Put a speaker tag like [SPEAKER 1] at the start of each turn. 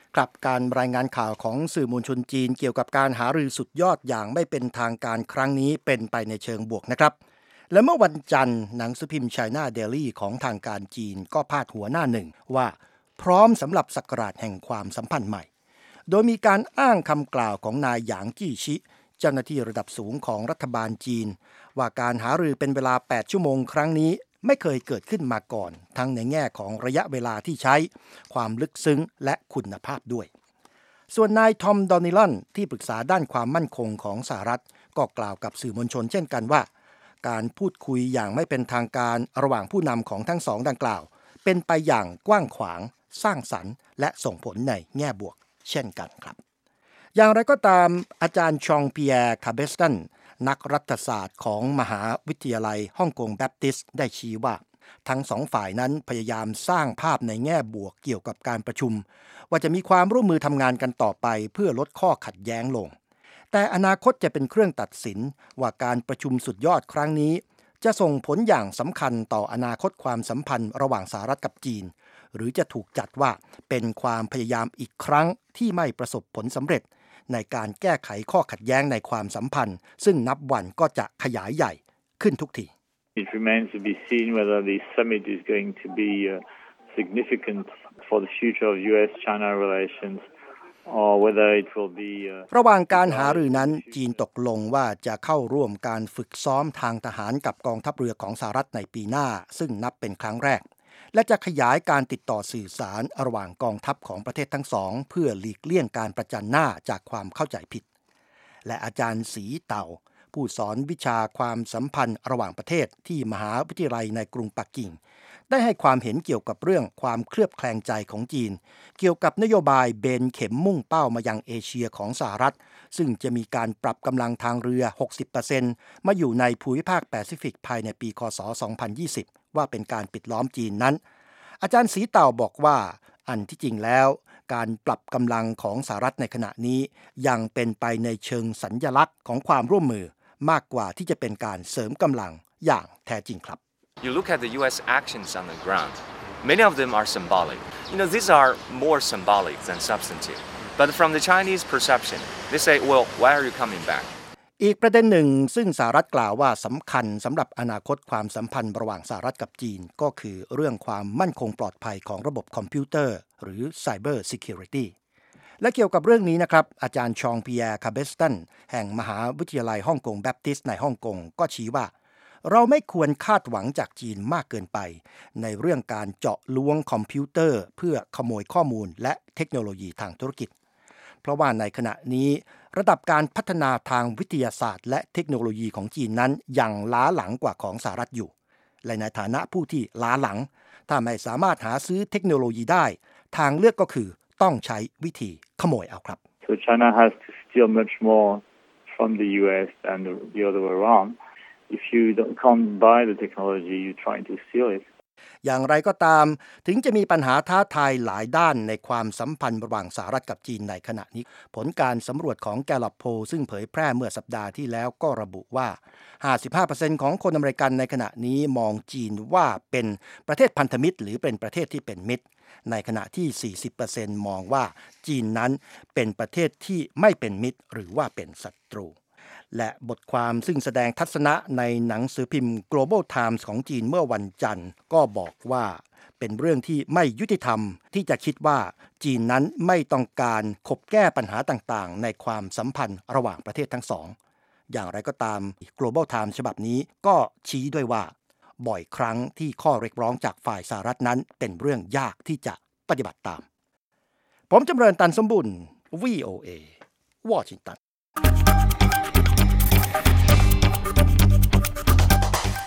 [SPEAKER 1] ครับการรายงานข่าวของสื่อมวลชนจีนเกี่ยวกับการหารือสุดยอดอย่างไม่เป็นทางการครั้งนี้เป็นไปในเชิงบวกนะครับและเมื่อวันจันทร์หนังสือพิมพ์ China Daily ของทางการจีนก็พาดหัวหน้าหนึ่งว่าพร้อมสำหรับศักราชแห่งความสัมพันธ์ใหม่โดยมีการอ้างคำกล่าวของนายหยางจี้ชิเจ้าหน้าที่ระดับสูงของรัฐบาลจีนว่าการหารือเป็นเวลา8ชั่วโมงครั้งนี้ไม่เคยเกิดขึ้นมาก่อนทั้งในแง่ของระยะเวลาที่ใช้ความลึกซึ้งและคุณภาพด้วยส่วนนายทอมดอนิลอนที่ปรึกษาด้านความมั่นคงของสหรัฐก็กล่าวกับสื่อมวลชนเช่นกันว่าการพูดคุยอย่างไม่เป็นทางการระหว่างผู้นำของทั้งสองดังกล่าวเป็นไปอย่างกว้างขวางสร้างสรรค์และส่งผลในแง่บวกเช่นกันครับอย่างไรก็ตามอาจารย์ชองเปียร์คาเบสตันนักรัฐศาสตร์ของมหาวิทยาลัยฮ่องกงแบปติสต์ได้ชี้ว่าทั้งสองฝ่ายนั้นพยายามสร้างภาพในแง่บวกเกี่ยวกับการประชุมว่าจะมีความร่วมมือทำงานกันต่อไปเพื่อลดข้อขัดแย้งลงแต่อนาคตจะเป็นเครื่องตัดสินว่าการประชุมสุดยอดครั้งนี้จะส่งผลอย่างสำคัญต่ออนาคตความสัมพันธ์ระหว่างสหรัฐกับจีนหรือจะถูกจัดว่าเป็นความพยายามอีกครั้งที่ไม่ประสบผลสำเร็จในการแก้ไขข้อขัดแย้งในความสัมพันธ์ซึ่งนับวันก็จะขยายใหญ่ขึ้นทุกที
[SPEAKER 2] It remains to be seen whether the summit is going to be significant for the future of U.S.-China relations or whether it will be
[SPEAKER 1] ระหว่างการหารือนั้นจีนตกลงว่าจะเข้าร่วมการฝึกซ้อมทางทหารกับกองทัพเรือของสหรัฐในปีหน้าซึ่งนับเป็นครั้งแรกและจะขยายการติดต่อสื่อสารระหว่างกองทัพของประเทศทั้งสองเพื่อหลีกเลี่ยงการประจันหน้าจากความเข้าใจผิดและอาจารย์สีเต่าผู้สอนวิชาความสัมพันธ์ระหว่างประเทศที่มหาวิทยาลัยในกรุงปักกิ่งได้ให้ความเห็นเกี่ยวกับเรื่องความเคลือบแคลงใจของจีนเกี่ยวกับนโยบายเบนเข็มมุ่งเป้ามายังเอเชียของสหรัฐซึ่งจะมีการปรับกำลังทางเรือ 60% มาอยู่ในภูมิภาคแปซิฟิกภายในปีคศ 2020 ว่าเป็นการปิดล้อมจีนนั้นอาจารย์สีเต่าบอกว่าอันที่จริงแล้วการปรับกำลังของสหรัฐในขณะนี้ยังเป็นไปในเชิงสัญลักษณ์ของความร่วมมือมากกว่าที่จะเป็นการเสริมกำลังอย่างแท้จริงครับ
[SPEAKER 3] You look at the U.S. actions on the ground. Many of them are symbolic. These are more symbolic than substantive. But from the Chinese perception, they say, well, why are you coming back?
[SPEAKER 1] อีกประเด็นหนึ่งซึ่งสหรัฐกล่าวว่าสำคัญสำหรับอนาคตความสัมพันธ์ระหว่างสหรัฐกับจีนก็คือเรื่องความมั่นคงปลอดภัยของระบบคอมพิวเตอร์หรือ Cyber Security และเกี่ยวกับเรื่องนี้นะครับอาจารย์ชองเปียร์คาเบสตันแห่งมหาวิทยาลัยฮ่องกงแบปติสต์ในฮ่องกงก็ชี้ว่าเราไม่ควรคาดหวังจากจีนมากเกินไปในเรื่องการเจาะล้วงคอมพิวเตอร์เพื่อขโมยข้อมูลและเทคโนโลยีทางธุรกิจเพราะว่าในขณะนี้ระดับการพัฒนาทางวิทยาศาสตร์และเทคโนโลยีของจีนนั้นยังล้าหลังกว่าของสหรัฐอยู่และในฐานะผู้ที่ล้าหลังถ้าไม่สามารถหาซื้อเทคโนโลยีได้ทางเลือกก็คือต้องใช้วิธีขโมยเอาครับ
[SPEAKER 2] So China has to steal much more from the U.S. than the other way around. If you can't buy the technology, you're trying to steal it.
[SPEAKER 1] อย่างไรก็ตามถึงจะมีปัญหาท้าทายหลายด้านในความสัมพันธ์ระหว่างสหรัฐกับจีนในขณะนี้ผลการสำรวจของ Gallup Poll ซึ่งเผยแพร่เมื่อสัปดาห์ที่แล้วก็ระบุว่า 55% ของคนอเมริกันในขณะนี้มองจีนว่าเป็นประเทศพันธมิตรหรือเป็นประเทศที่เป็นมิตรในขณะที่ 40% มองว่าจีนนั้นเป็นประเทศที่ไม่เป็นมิตรหรือว่าเป็นศัตรูและบทความซึ่งแสดงทัศนะในหนังสือพิมพ์ Global Times ของจีนเมื่อวันจันทร์ก็บอกว่าเป็นเรื่องที่ไม่ยุติธรรมที่จะคิดว่าจีนนั้นไม่ต้องการขบแก้ปัญหาต่างๆในความสัมพันธ์ระหว่างประเทศทั้งสองอย่างไรก็ตาม Global Times ฉบับนี้ก็ชี้ด้วยว่าบ่อยครั้งที่ข้อเรียกร้องจากฝ่ายสหรัฐนั้นเป็นเรื่องยากที่จะปฏิบัติตามผมจำเริญตันสมบุญ VOA วอชิงตัน